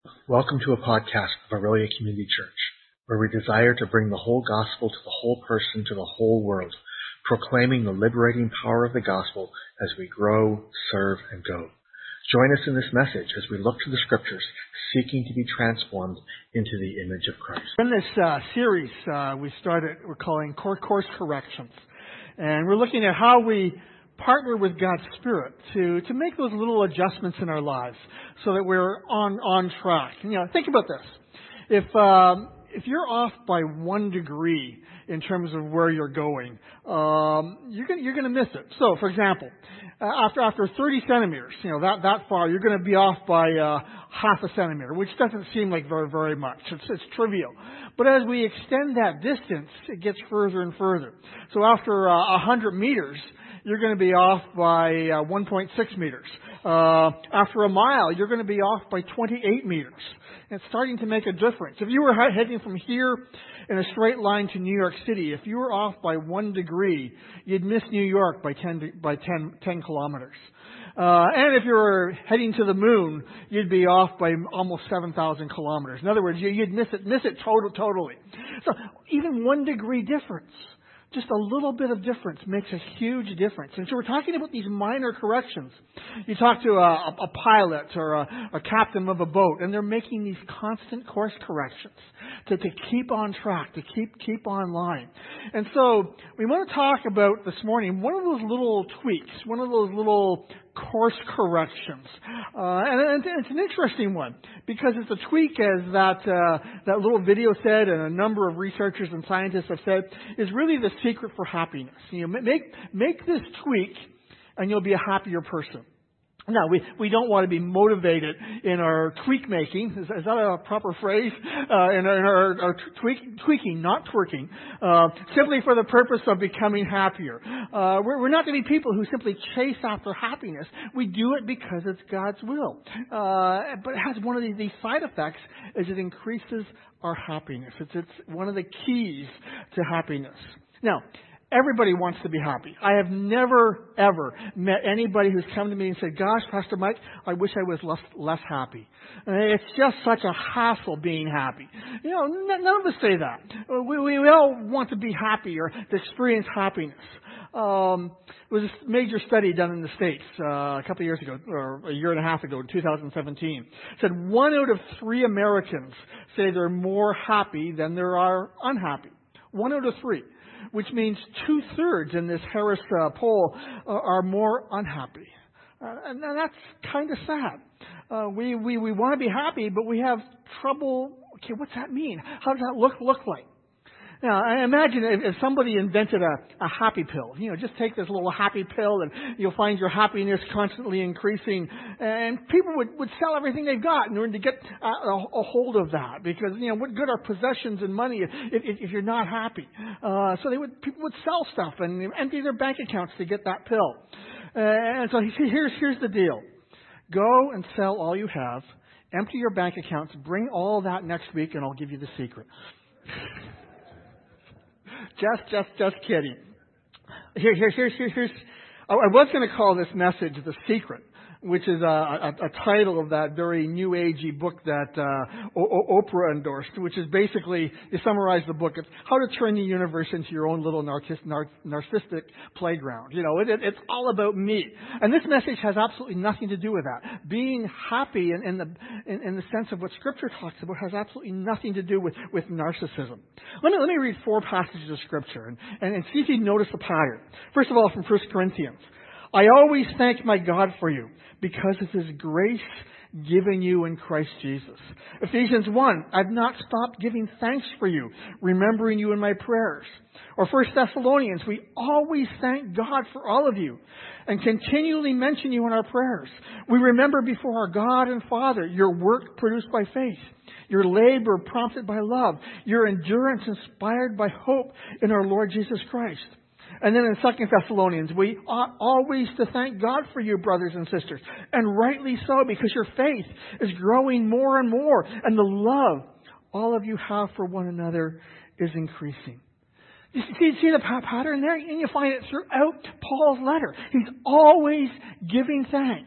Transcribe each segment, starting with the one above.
Welcome to a podcast of Aurelia Community Church, where we desire to bring the whole gospel to the whole person, to the whole world, proclaiming the liberating power of the gospel as we grow, serve, and go. Join us in this message as we look to the scriptures, seeking to be transformed into the image of Christ. In this series we're calling Course Corrections. And we're looking at how we partner with God's Spirit to make those little adjustments in our lives so that we're on track. Think about this. If you're off by 1 degree in terms of where you're going, you're going to miss it. So, for example, after 30 centimeters, that far, you're going to be off by half a centimeter, which doesn't seem like very, very much. It's trivial. But as we extend that distance, it gets further and further. So after 100 meters, you're going to be off by 1.6 meters. After a mile, you're going to be off by 28 meters. And it's starting to make a difference. If you were heading from here in a straight line to New York City, if you were off by 1 degree, you'd miss New York by 10 kilometers. And if you were heading to the moon, you'd be off by almost 7,000 kilometers. In other words, you'd miss it totally. So even 1 degree difference, just a little bit of difference makes a huge difference. And so we're talking about these minor corrections. You talk to a pilot or a captain of a boat, and they're making these constant course corrections to keep on track, to keep on line. And so we want to talk about this morning one of those little tweaks, one of those little course corrections. And it's an interesting one because it's a tweak, as that little video said, and a number of researchers and scientists have said, is really the secret for happiness. Make this tweak and you'll be a happier person. Now, we don't want to be motivated in our tweak making. Is that a proper phrase? In our tweaking, not twerking, simply for the purpose of becoming happier. We're not going to be people who simply chase after happiness. We do it because it's God's will. But it has one of these side effects, is it increases our happiness. It's one of the keys to happiness. Now, everybody wants to be happy. I have never, ever met anybody who's come to me and said, "Gosh, Pastor Mike, I wish I was less happy." It's just such a hassle being happy. None of us say that. We all want to be happy or to experience happiness. There was a major study done in the States a couple of years ago, or a year and a half ago, in 2017. It said 1 out of 3 Americans say they're more happy than they are unhappy. 1 out of 3. Which means 2/3 in this Harris poll are more unhappy. And that's kind of sad. We want to be happy, but we have trouble. Okay, what's that mean? How does that look like? Now, I imagine if somebody invented a happy pill, just take this little happy pill and you'll find your happiness constantly increasing. And people would sell everything they've got in order to get a hold of that. Because, what good are possessions and money if you're not happy? So people would sell stuff and empty their bank accounts to get that pill. And so here's the deal. Go and sell all you have, empty your bank accounts, bring all that next week, and I'll give you the secret. Just kidding. Here's. I was going to call this message "The Secret," which is a title of that very new agey book that Oprah endorsed, which is basically, to summarize the book, it's how to turn the universe into your own little narcissistic playground. It's all about me. And this message has absolutely nothing to do with that. Being happy in the sense of what Scripture talks about has absolutely nothing to do with narcissism. Let me read 4 passages of Scripture and see if you notice the pattern. First of all, from 1 Corinthians. "I always thank my God for you, because of His grace given you in Christ Jesus." Ephesians 1, "I've not stopped giving thanks for you, remembering you in my prayers." Or 1 Thessalonians, "We always thank God for all of you and continually mention you in our prayers. We remember before our God and Father your work produced by faith, your labor prompted by love, your endurance inspired by hope in our Lord Jesus Christ." And then in 2 Thessalonians, "We ought always to thank God for you, brothers and sisters, and rightly so, because your faith is growing more and more, and the love all of you have for one another is increasing." You see the pattern there? And you find it throughout Paul's letter. He's always giving thanks.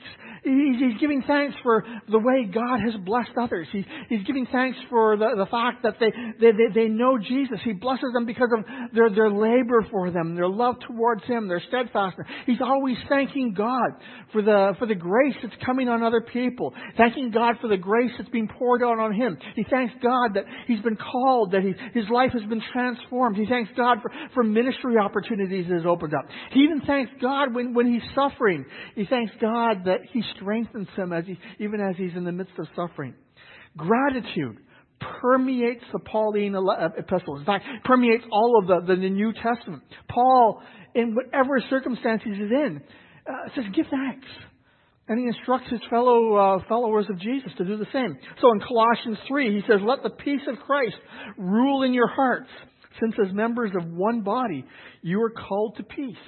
He's giving thanks for the way God has blessed others. He's giving thanks for the fact that they know Jesus. He blesses them because of their labor for them, their love towards Him, their steadfastness. He's always thanking God for the grace that's coming on other people, thanking God for the grace that's being poured out on him. He thanks God that he's been called, that his life has been transformed. He thanks God for ministry opportunities that has opened up. He even thanks God when he's suffering. He thanks God that He strengthens him even as he's in the midst of suffering. Gratitude permeates the Pauline epistles. In fact, permeates all of the New Testament. Paul, in whatever circumstances he's in, says, give thanks. And he instructs his followers of Jesus to do the same. So in Colossians 3, he says, let the peace of Christ rule in your hearts, since as members of one body, you are called to peace,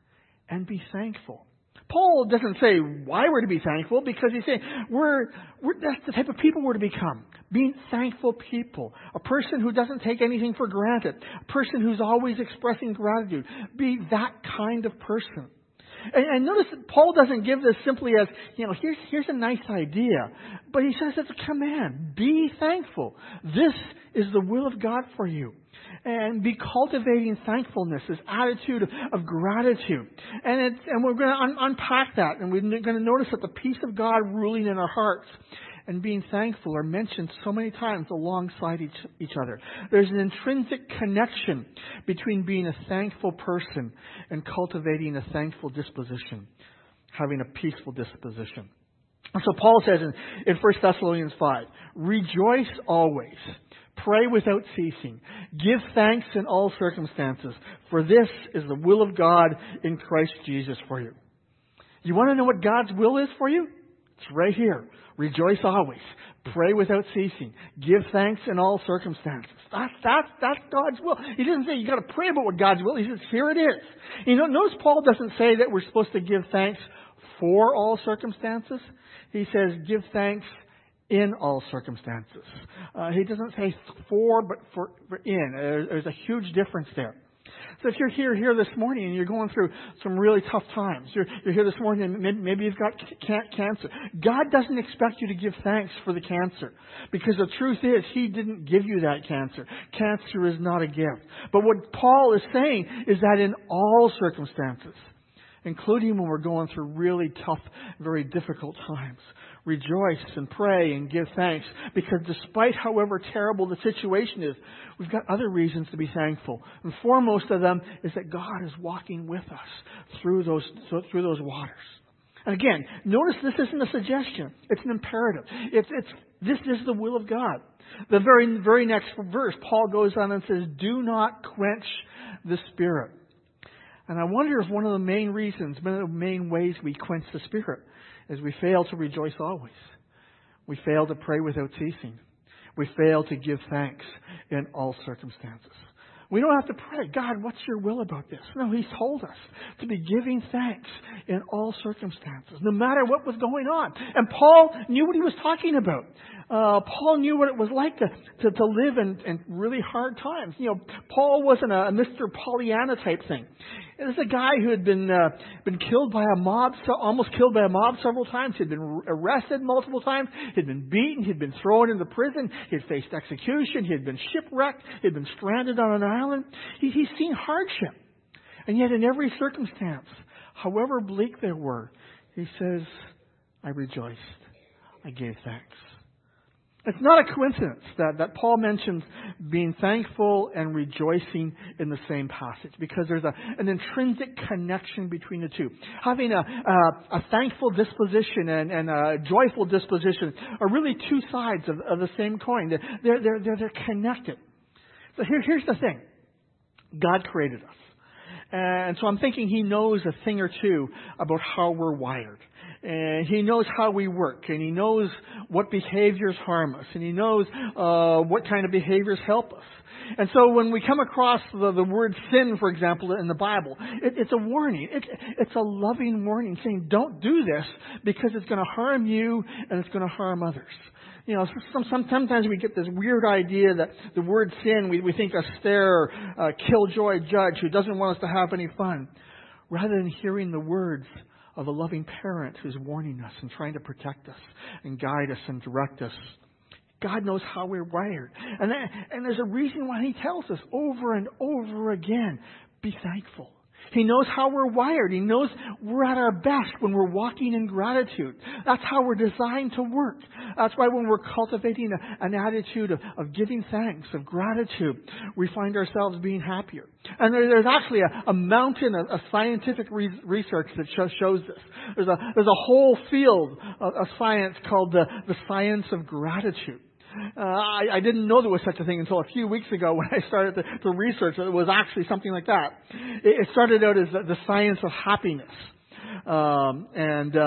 and be thankful. Paul doesn't say why we're to be thankful, because he's saying that's the type of people we're to become. Being thankful people. A person who doesn't take anything for granted. A person who's always expressing gratitude. Be that kind of person. And notice that Paul doesn't give this simply as, here's a nice idea. But he says it's a command. Be thankful. This is the will of God for you. And be cultivating thankfulness, this attitude of gratitude. And we're going to unpack that. And we're going to notice that the peace of God ruling in our hearts and being thankful are mentioned so many times alongside each other. There's an intrinsic connection between being a thankful person and cultivating a thankful disposition, having a peaceful disposition. So Paul says in 1 Thessalonians 5, rejoice always, pray without ceasing, give thanks in all circumstances, for this is the will of God in Christ Jesus for you. You want to know what God's will is for you? It's right here. Rejoice always. Pray without ceasing. Give thanks in all circumstances. That's God's will. He doesn't say you got to pray about what God's will. He says, here it is. Notice Paul doesn't say that we're supposed to give thanks for all circumstances. He says, give thanks in all circumstances. He doesn't say for, but for in. There's a huge difference there. So if you're here this morning and you're going through some really tough times, you're here this morning and maybe you've got cancer, God doesn't expect you to give thanks for the cancer, because the truth is He didn't give you that cancer. Cancer is not a gift. But what Paul is saying is that in all circumstances, including when we're going through really tough, very difficult times, rejoice and pray and give thanks, because despite however terrible the situation is, we've got other reasons to be thankful. And foremost of them is that God is walking with us through those waters. And again, notice this isn't a suggestion. It's an imperative. This is the will of God. The very next verse, Paul goes on and says, do not quench the Spirit. And I wonder if one of the main reasons, one of the main ways we quench the Spirit is we fail to rejoice always. We fail to pray without ceasing. We fail to give thanks in all circumstances. We don't have to pray, God, what's your will about this? No, He's told us to be giving thanks in all circumstances, no matter what was going on. And Paul knew what he was talking about. Paul knew what it was like to live in really hard times. Paul wasn't a Mr. Pollyanna type thing. It was a guy who had been killed by a mob, almost killed by a mob several times. He'd been arrested multiple times. He'd been beaten. He'd been thrown into prison. He'd faced execution. He'd been shipwrecked. He'd been stranded on an island. He's seen hardship. And yet in every circumstance, however bleak they were, he says, I rejoiced. I gave thanks. It's not a coincidence that Paul mentions being thankful and rejoicing in the same passage, because there's an intrinsic connection between the two. Having a thankful disposition and a joyful disposition are really two sides of the same coin. They're connected. So here's the thing. God created us. And so I'm thinking He knows a thing or two about how we're wired. And He knows how we work. And He knows what behaviors harm us. And He knows what kind of behaviors help us. And so when we come across the word sin, for example, in the Bible, it's a warning. It's a loving warning saying, don't do this because it's going to harm you and it's going to harm others. Sometimes we get this weird idea that the word sin, we think austere, killjoy judge who doesn't want us to have any fun, rather than hearing the words of a loving parent who's warning us and trying to protect us and guide us and direct us. God knows how we're wired. And there's a reason why He tells us over and over again, be thankful. He knows how we're wired. He knows we're at our best when we're walking in gratitude. That's how we're designed to work. That's why when we're cultivating an attitude of giving thanks, of gratitude, we find ourselves being happier. And there's actually a mountain of scientific research that shows this. There's a whole field of science called the science of gratitude. I didn't know there was such a thing until a few weeks ago when I started to research that it was actually something like that. It started out as the science of happiness. And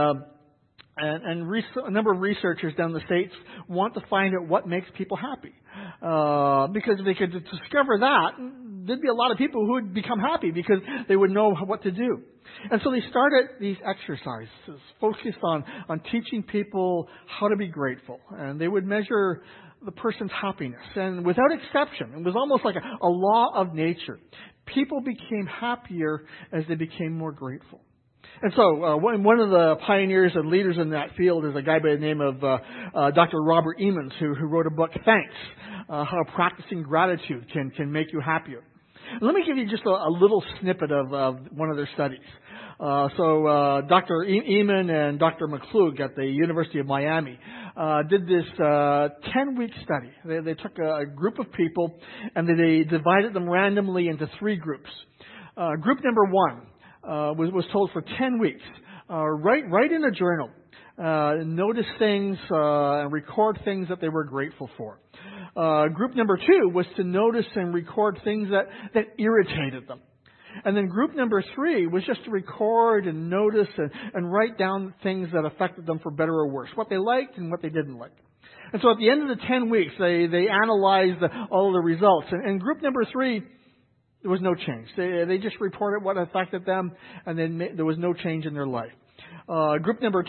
a number of researchers down in the States want to find out what makes people happy. Because if they could discover that, there'd be a lot of people who would become happy because they would know what to do. And so they started these exercises focused on teaching people how to be grateful. And they would measure the person's happiness. And without exception, it was almost like a law of nature. People became happier as they became more grateful. And so one of the pioneers and leaders in that field is a guy by the name of Dr. Robert Emmons, who wrote a book, Thanks, How Practicing Gratitude Can Make You Happier. Let me give you just a little snippet of one of their studies. Dr. Emmons and Dr. McClure at the University of Miami did this 10-week study. They took a group of people and they divided them randomly into 3 groups. Group number 1 was told for 10 weeks, write in a journal, notice things, and record things that they were grateful for. Group number 2 was to notice and record things that irritated them. And then group number 3 was just to record and notice and write down things that affected them for better or worse, what they liked and what they didn't like. And so at the end of the 10 weeks, they analyzed all the results. And group number 3, there was no change. They just reported what affected them, and then there was no change in their life. Group number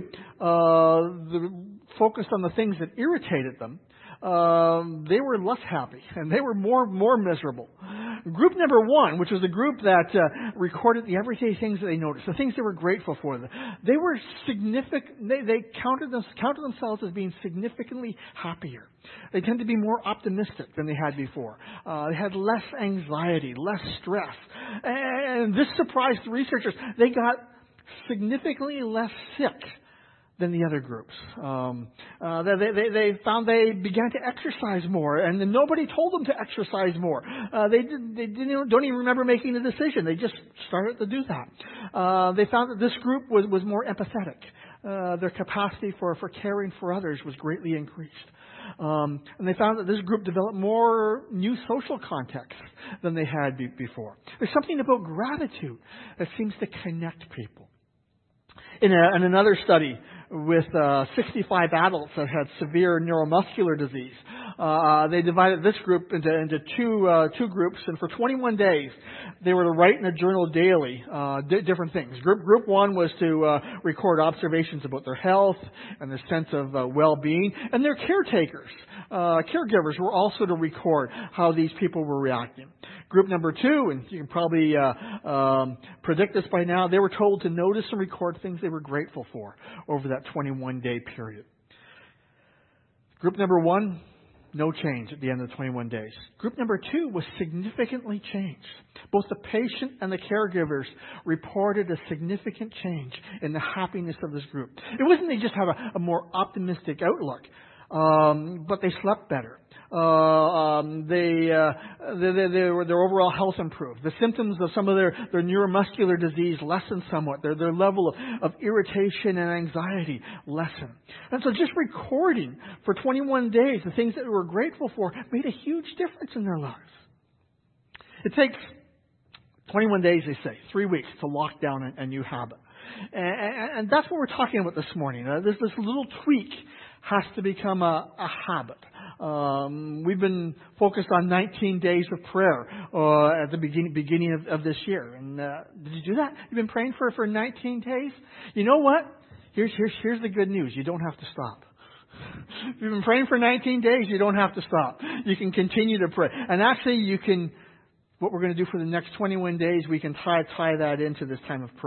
2 focused on the things that irritated them. They were less happy, and they were more miserable. Group number 1, which was the group that recorded the everyday things that they noticed, the things they were grateful for, they were significant. They counted themselves as being significantly happier. They tend to be more optimistic than they had before. They had less anxiety, less stress, and this surprised the researchers. They got significantly less sick than the other groups. They found they began to exercise more, and nobody told them to exercise more. They don't even remember making a decision. They just started to do that. They found that this group was more empathetic. Their capacity for caring for others was greatly increased. And they found that this group developed more new social contexts than they had before. There's something about gratitude that seems to connect people. In another study with 65 adults that had severe neuromuscular disease, they divided this group into two groups, and for 21 days they were to write in a journal daily different things. Group 1 was to record observations about their health and their sense of well-being, and their caregivers were also to record how these people were reacting. Group number 2, and you can probably predict this by now, they were told to notice and record things they were grateful for over that 21-day period. Group number 1, no change at the end of the 21 days. Group number 2 was significantly changed. Both the patient and the caregivers reported a significant change in the happiness of this group. It wasn't they just had a more optimistic outlook, but they slept better. Their overall health improved. The symptoms of some of their neuromuscular disease lessened somewhat. Their level of irritation and anxiety lessened. And so just recording for 21 days the things that they were grateful for made a huge difference in their lives. It takes 21 days, they say, 3 weeks to lock down a new habit. And that's what we're talking about this morning. This little tweak has to become a habit. We've been focused on 19 days of prayer at the beginning of this year. And did you do that? You've been praying for 19 days? You know what? Here's the good news. You don't have to stop. If you've been praying for 19 days, you don't have to stop. You can continue to pray. And actually, what we're going to do for the next 21 days, we can tie that into this time of prayer.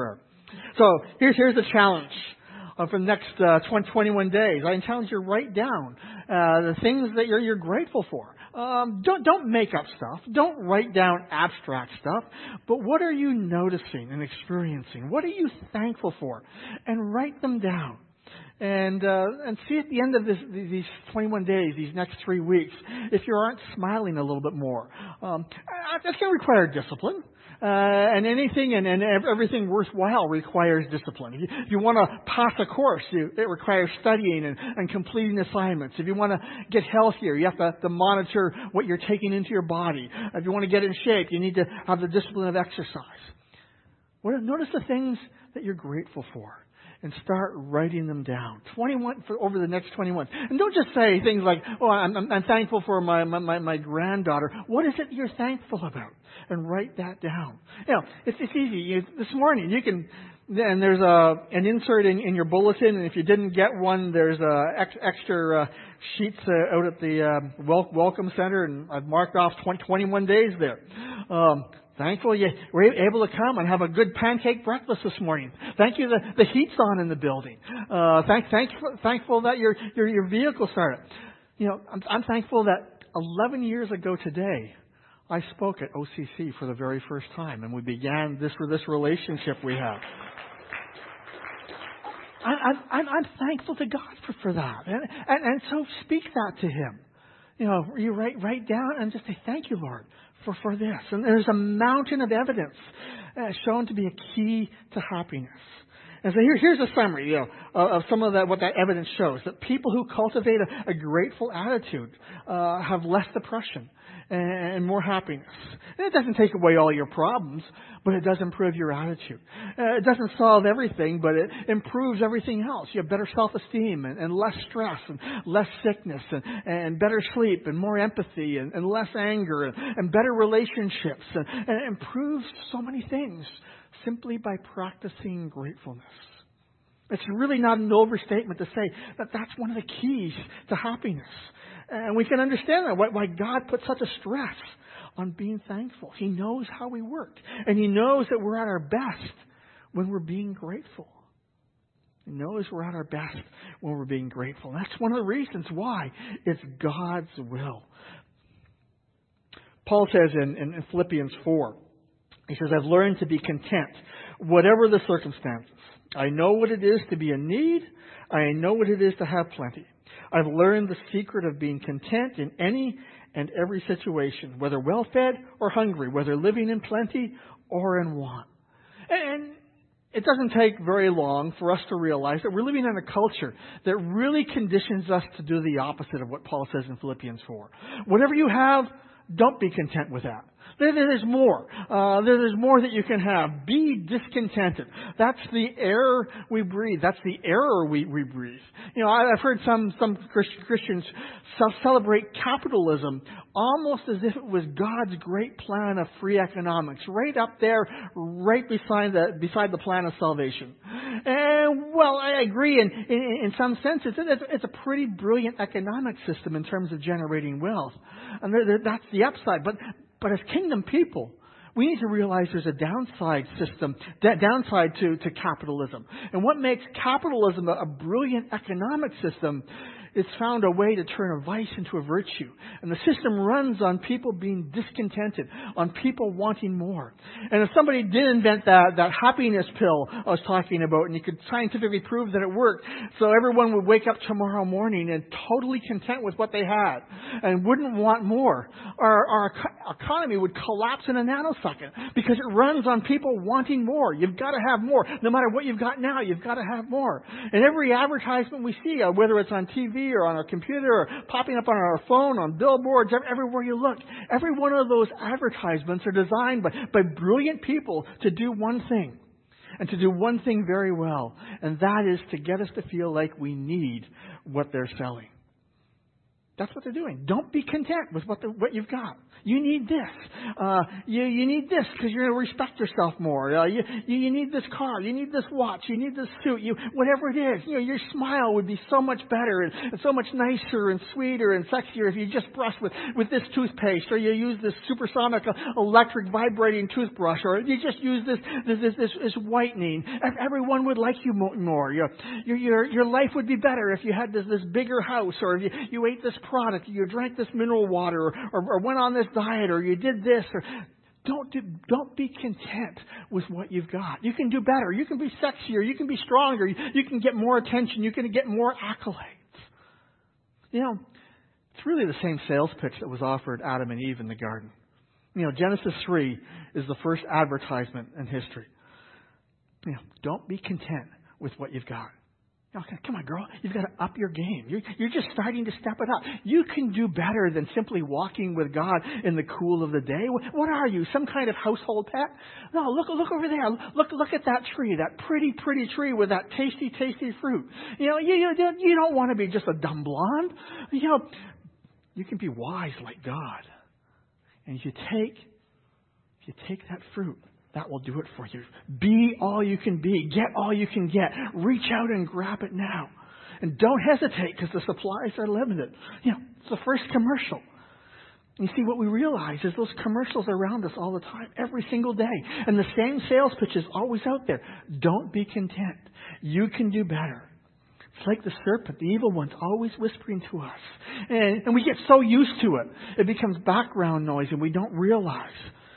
So here's the challenge for the next 21 days. I challenge you to write down the things that you're grateful for. Don't make up stuff. Don't write down abstract stuff. But what are you noticing and experiencing? What are you thankful for? And write them down. And see at the end of these 21 days, these next 3 weeks, if you aren't smiling a little bit more. That's going to require discipline. And anything and everything worthwhile requires discipline. If you want to pass a course, it requires studying and completing assignments. If you want to get healthier, you have to monitor what you're taking into your body. If you want to get in shape, you need to have the discipline of exercise. Notice the things that you're grateful for. And start writing them down. 21 over the next 21. And don't just say things like, "Oh, I'm thankful for my granddaughter." What is it you're thankful about? And write that down. It's easy. This morning you can. And there's an insert in your bulletin, and if you didn't get one, there's extra sheets out at the welcome center, and I've marked off 21 days there. Thankful you were able to come and have a good pancake breakfast this morning. Thank you the heat's on in the building. Thankful that your vehicle started. I'm thankful that 11 years ago today, I spoke at OCC for the very first time, and we began this relationship we have. I'm thankful to God for that, and so speak that to Him. You write down and just say, "Thank you, Lord, for this." And there's a mountain of evidence shown to be a key to happiness. And so here's a summary, of some of what that evidence shows. That people who cultivate a grateful attitude have less depression and more happiness. And it doesn't take away all your problems, but it does improve your attitude. It doesn't solve everything, but it improves everything else. You have better self-esteem and less stress and less sickness and better sleep and more empathy and less anger and better relationships and it improves so many things simply by practicing gratefulness. It's really not an overstatement to say that that's one of the keys to happiness. And we can understand that, why God put such a stress on being thankful. He knows how we work. And He knows that we're at our best when we're being grateful. He knows we're at our best when we're being grateful. And that's one of the reasons why it's God's will. Paul says in Philippians 4, he says, "I've learned to be content, whatever the circumstances. I know what it is to be in need. I know what it is to have plenty. I've learned the secret of being content in any and every situation, whether well-fed or hungry, whether living in plenty or in want." And it doesn't take very long for us to realize that we're living in a culture that really conditions us to do the opposite of what Paul says in Philippians 4. Whatever you have, don't be content with that. There's more. There's more that you can have. Be discontented. That's the air we breathe. That's the error we breathe. I've heard some Christians celebrate capitalism almost as if it was God's great plan of free economics, right up there, right beside the plan of salvation. And well, I agree in some sense. It's a pretty brilliant economic system in terms of generating wealth, and that's the upside. But as kingdom people, we need to realize there's a downside to capitalism. And what makes capitalism a brilliant economic system it's found a way to turn a vice into a virtue. And the system runs on people being discontented, on people wanting more. And if somebody did invent that happiness pill I was talking about, and you could scientifically prove that it worked, so everyone would wake up tomorrow morning and totally content with what they had and wouldn't want more, our economy would collapse in a nanosecond because it runs on people wanting more. You've got to have more. No matter what you've got now, you've got to have more. And every advertisement we see, whether it's on TV or on our computer or popping up on our phone, on billboards, everywhere you look, every one of those advertisements are designed by brilliant people to do one thing, and to do one thing very well, and that is to get us to feel like we need what they're selling. That's what they're doing. Don't be content with what you've got. You need this. You need this because you're going to respect yourself more. You need this car. You need this watch. You need this suit. Whatever it is. Your smile would be so much better and so much nicer and sweeter and sexier if you just brush with this toothpaste, or you use this supersonic electric vibrating toothbrush, or you just use this whitening. Everyone would like you more. Your life would be better if you had this bigger house, or if you ate this product, you drank this mineral water, or went on this diet, or you did this, or don't be content with what you've got. You can do better. You can be sexier. You can be stronger. You can get more attention. You can get more accolades. It's really the same sales pitch that was offered Adam and Eve in the garden. Genesis 3 is the first advertisement in history. Don't be content with what you've got. Okay, come on, girl. You've got to up your game. You're just starting to step it up. You can do better than simply walking with God in the cool of the day. What are you, some kind of household pet? No, look over there. Look at that tree, that pretty tree with that tasty fruit. You don't want to be just a dumb blonde. You can be wise like God. And if you take that fruit, that will do it for you. Be all you can be. Get all you can get. Reach out and grab it now. And don't hesitate because the supplies are limited. It's the first commercial. You see, what we realize is those commercials are around us all the time, every single day. And the same sales pitch is always out there. Don't be content. You can do better. It's like the serpent, the evil one's always whispering to us. And we get so used to it. It becomes background noise and we don't realize.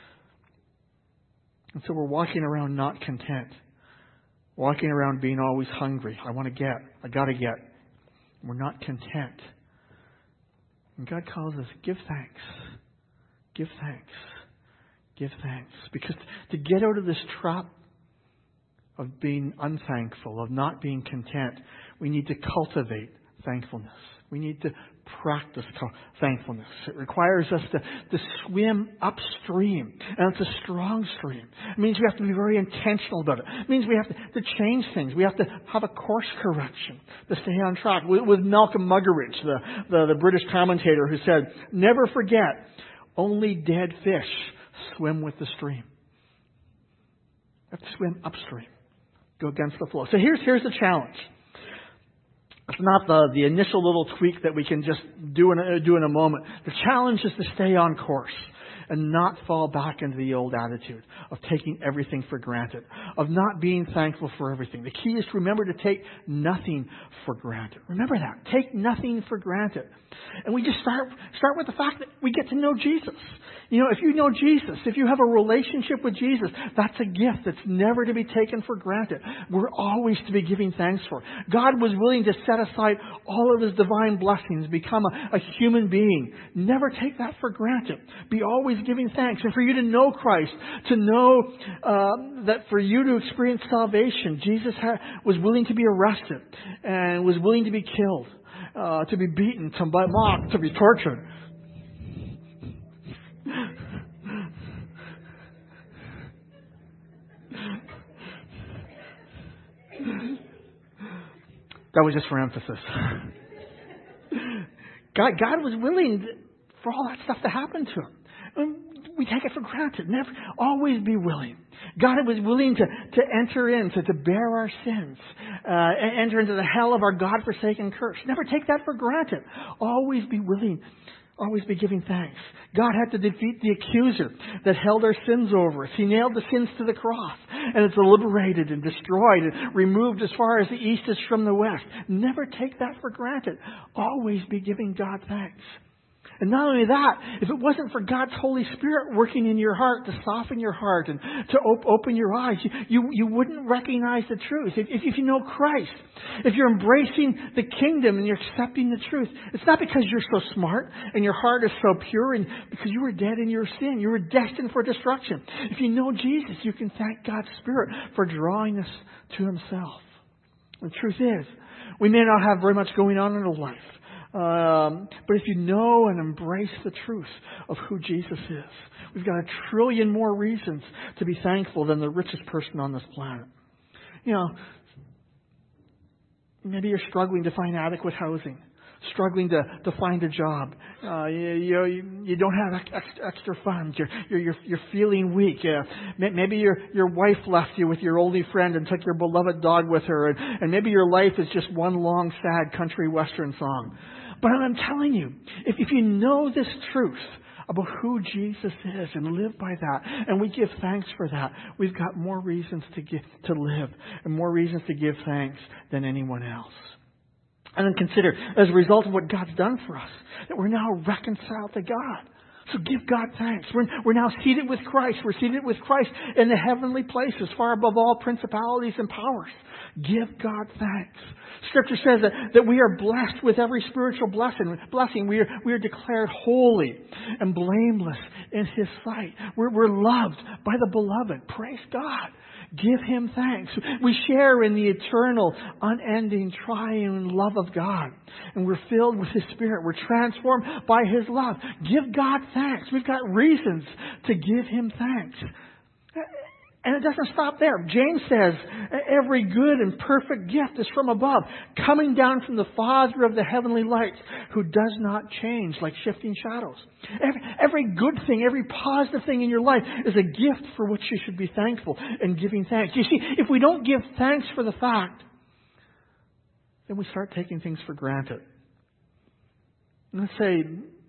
And so we're walking around not content. Walking around being always hungry. I want to get. I got to get. We're not content. And God calls us, give thanks. Give thanks. Give thanks. Because to get out of this trap of being unthankful, of not being content, we need to cultivate thankfulness. We need to practice thankfulness. It requires us to swim upstream. And it's a strong stream. It means we have to be very intentional about it. It means we have to change things. We have to have a course correction to stay on track. With Malcolm Muggeridge, the British commentator, who said, never forget, only dead fish swim with the stream. You have to swim upstream. Go against the flow. So here's the challenge. It's not the initial little tweak that we can just do in a moment. The challenge is to stay on course and not fall back into the old attitude of taking everything for granted, of not being thankful for everything. The key is to remember to take nothing for granted. Remember that. Take nothing for granted. And we just start with the fact that we get to know Jesus. If you know Jesus, if you have a relationship with Jesus, that's a gift that's never to be taken for granted. We're always to be giving thanks for. God was willing to set aside all of His divine blessings, become a human being. Never take that for granted. Be always giving thanks. And for you to know Christ, to know that for you to experience salvation, Jesus was willing to be arrested and was willing to be killed, to be beaten, to be mocked, to be tortured. That was just for emphasis. God was willing for all that stuff to happen to Him. We take it for granted. Never, always be willing. God was willing to enter in, to bear our sins, enter into the hell of our God-forsaken curse. Never take that for granted. Always be willing. Always be giving thanks. God had to defeat the accuser that held our sins over us. He nailed the sins to the cross. And it's liberated and destroyed and removed as far as the east is from the west. Never take that for granted. Always be giving God thanks. And not only that, if it wasn't for God's Holy Spirit working in your heart to soften your heart and to open your eyes, you wouldn't recognize the truth. If you know Christ, if you're embracing the kingdom and you're accepting the truth, it's not because you're so smart and your heart is so pure and because you were dead in your sin. You were destined for destruction. If you know Jesus, you can thank God's Spirit for drawing us to Himself. The truth is, we may not have very much going on in our life. But if you know and embrace the truth of who Jesus is, we've got 1 trillion more reasons to be thankful than the richest person on this planet. Maybe you're struggling to find adequate housing. struggling to find a job. You don't have extra funds. You're feeling weak. Maybe your wife left you with your oldie friend and took your beloved dog with her, and maybe your life is just one long sad country western song. But I'm telling you, if you know this truth about who Jesus is and live by that, and we give thanks for that, we've got more reasons to live and more reasons to give thanks than anyone else. And then consider, as a result of what God's done for us, that we're now reconciled to God. So give God thanks. We're now seated with Christ. We're seated with Christ in the heavenly places, far above all principalities and powers. Give God thanks. Scripture says that we are blessed with every spiritual blessing. We are declared holy and blameless in His sight. We're loved by the beloved. Praise God. Give Him thanks. We share in the eternal, unending, triune love of God. And we're filled with His Spirit. We're transformed by His love. Give God thanks. We've got reasons to give Him thanks. And it doesn't stop there. James says, every good and perfect gift is from above, coming down from the Father of the heavenly lights, who does not change like shifting shadows. Every good thing, every positive thing in your life is a gift for which you should be thankful and giving thanks. You see, if we don't give thanks for the fact, then we start taking things for granted. Let's say,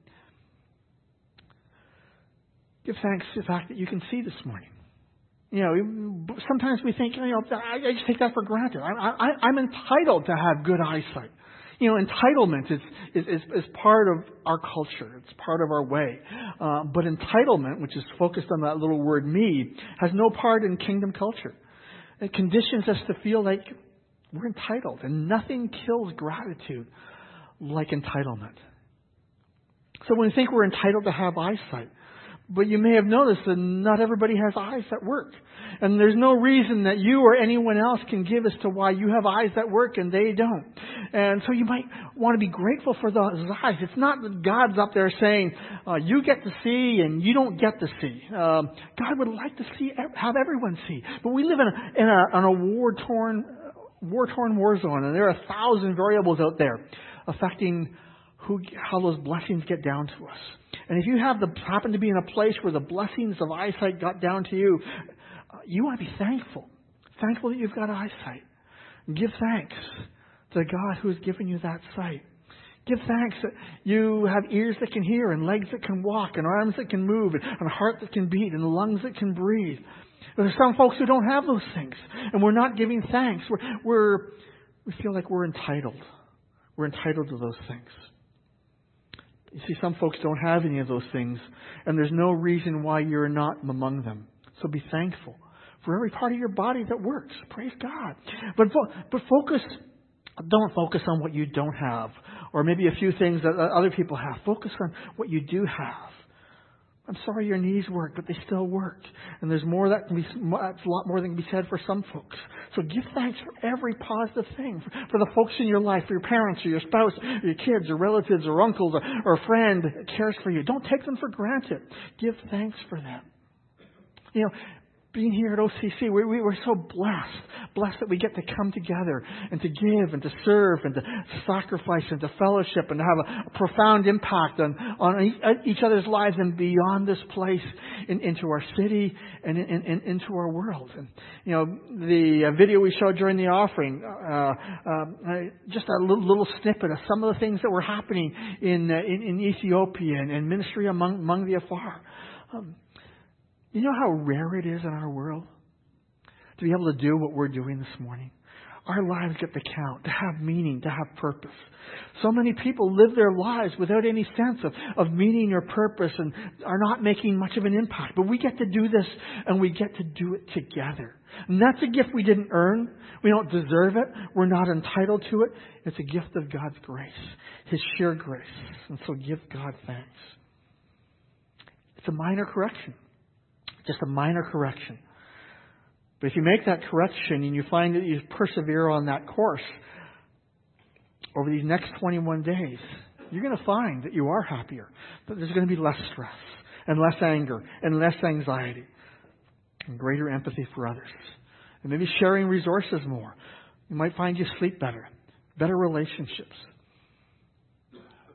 give thanks for the fact that you can see this morning. Sometimes we think, I just take that for granted. I'm entitled to have good eyesight. Entitlement is part of our culture. It's part of our way. But entitlement, which is focused on that little word me, has no part in kingdom culture. It conditions us to feel like we're entitled. And nothing kills gratitude like entitlement. So when we think we're entitled to have eyesight, but you may have noticed that not everybody has eyes that work. And there's no reason that you or anyone else can give as to why you have eyes that work and they don't. And so you might want to be grateful for those eyes. It's not that God's up there saying, you get to see and you don't get to see. God would like to have everyone see. But we live in a war-torn war zone, and there are 1,000 variables out there affecting how those blessings get down to us. And if you happen to be in a place where the blessings of eyesight got down to you, you want to be thankful. Thankful that you've got eyesight. Give thanks to the God who has given you that sight. Give thanks that you have ears that can hear and legs that can walk and arms that can move and a heart that can beat and lungs that can breathe. But there's some folks who don't have those things, and we're not giving thanks. We feel like we're entitled. We're entitled to those things. You see, some folks don't have any of those things, and there's no reason why you're not among them. So be thankful for every part of your body that works. Praise God. But don't focus on what you don't have, or maybe a few things that other people have. Focus on what you do have. I'm sorry your knees work, but they still work. And there's more that's a lot more than can be said for some folks. So give thanks for every positive thing. For the folks in your life, for your parents, or your spouse, or your kids, or relatives, or uncles, or a friend that cares for you. Don't take them for granted. Give thanks for them. Being here at OCC, we're so blessed that we get to come together and to give and to serve and to sacrifice and to fellowship and to have a profound impact on each other's lives and beyond this place into our city and into our world. And the video we showed during the offering, just a little snippet of some of the things that were happening in Ethiopia and ministry among the afar. You know how rare it is in our world to be able to do what we're doing this morning? Our lives get to count, to have meaning, to have purpose. So many people live their lives without any sense of meaning or purpose and are not making much of an impact. But we get to do this, and we get to do it together. And that's a gift we didn't earn. We don't deserve it. We're not entitled to it. It's a gift of God's grace, His sheer grace. And so give God thanks. It's a minor correction. Just a minor correction. But if you make that correction and you find that you persevere on that course over these next 21 days, you're going to find that you are happier. That there's going to be less stress and less anger and less anxiety and greater empathy for others. And maybe sharing resources more. You might find you sleep better relationships.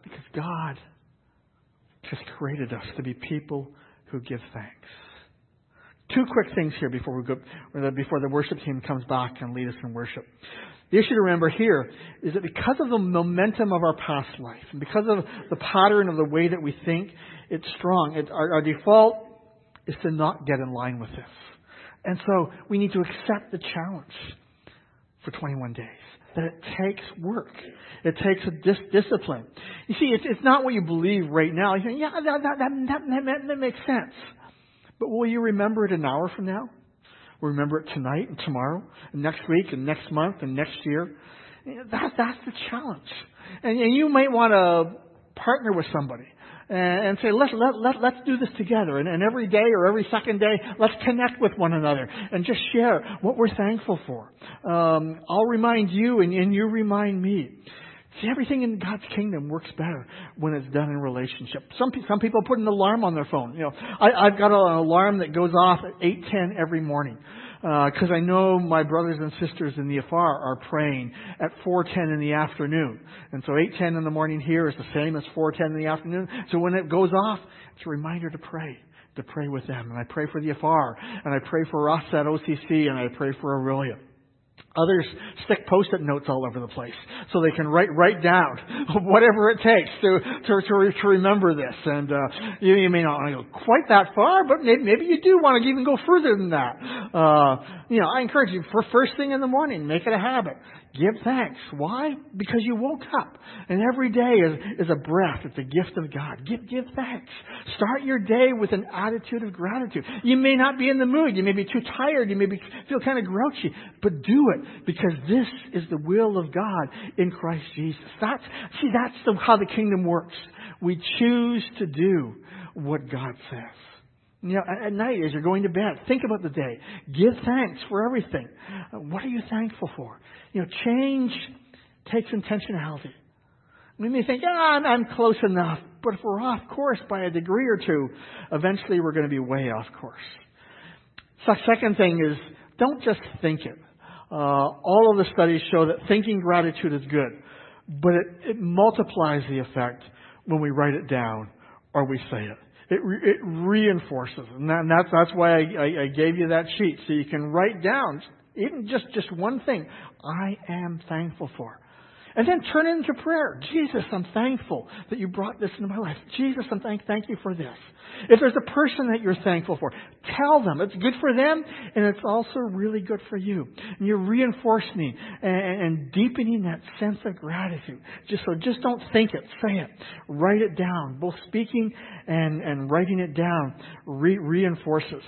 Because God has created us to be people who give thanks. Two quick things here before the worship team comes back and lead us in worship. The issue to remember here is that because of the momentum of our past life, and because of the pattern of the way that we think, it's strong. Our default is to not get in line with this. And so we need to accept the challenge for 21 days. That it takes work. It takes a discipline. You see, it's not what you believe right now. You think, yeah, that makes sense. But will you remember it an hour from now? Will you remember it tonight and tomorrow and next week and next month and next year? That's the challenge. And you might want to partner with somebody and say, let's do this together. And every day or every second day, let's connect with one another and just share what we're thankful for. I'll remind you and you remind me. See, everything in God's kingdom works better when it's done in relationship. Some people put an alarm on their phone. I've got an alarm that goes off at 8:10 every morning. Because I know my brothers and sisters in the Afar are praying at 4:10 in the afternoon. And so 8:10 in the morning here is the same as 4:10 in the afternoon. So when it goes off, it's a reminder to pray with them. And I pray for the Afar, and I pray for us at OCC, and I pray for Aurelia. Others stick Post-it notes all over the place so they can write down whatever it takes to remember this. And you may not want to go quite that far, but maybe you do want to even go further than that. I encourage you, for first thing in the morning, make it a habit. Give thanks. Why? Because you woke up. And every day is a breath. It's a gift of God. Give thanks. Start your day with an attitude of gratitude. You may not be in the mood. You may be too tired. You may feel kind of grouchy. But do it because this is the will of God in Christ Jesus. That's how the kingdom works. We choose to do what God says. At night as you're going to bed, think about the day. Give thanks for everything. What are you thankful for? Change takes intentionality. We may think, I'm close enough. But if we're off course by a degree or two, eventually we're going to be way off course. So second thing is, don't just think it. All of the studies show that thinking gratitude is good. But it multiplies the effect when we write it down or we say it. It reinforces. And that's why I gave you that sheet. So you can write down even just one thing I am thankful for. And then turn it into prayer. Jesus, I'm thankful that you brought this into my life. Jesus, thank you for this. If there's a person that you're thankful for, tell them. It's good for them, and it's also really good for you. And you're reinforcing and deepening that sense of gratitude. Just don't think it, say it. Write it down. Both speaking and writing it down reinforces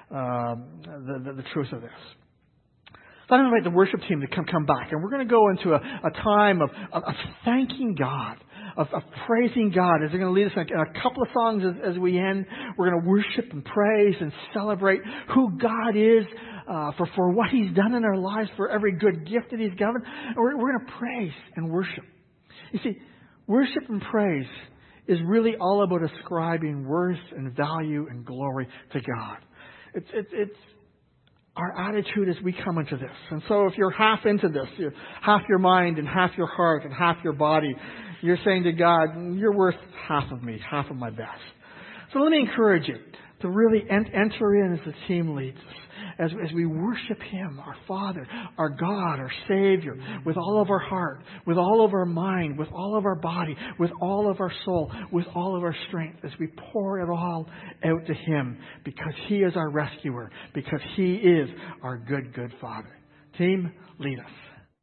the truth of this. So I'm going to invite the worship team to come back. And we're going to go into a time of thanking God, of praising God. As they're going to lead us in a couple of songs as we end. We're going to worship and praise and celebrate who God is for what He's done in our lives, for every good gift that He's given. And we're going to praise and worship. You see, worship and praise is really all about ascribing worth and value and glory to God. It's our attitude as we come into this. And so if you're half into this, you're half your mind and half your heart and half your body, you're saying to God, you're worth half of me, half of my best. So let me encourage you to really enter in as the team leads us. As we worship Him, our Father, our God, our Savior, with all of our heart, with all of our mind, with all of our body, with all of our soul, with all of our strength, as we pour it all out to Him, because He is our rescuer, because He is our good, good Father. Team, lead us.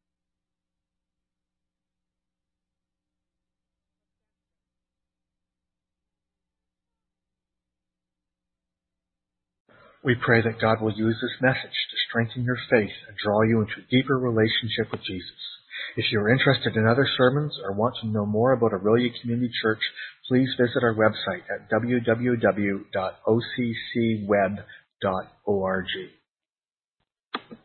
We pray that God will use this message to strengthen your faith and draw you into a deeper relationship with Jesus. If you're interested in other sermons or want to know more about Aurelia Community Church, please visit our website at www.occweb.org.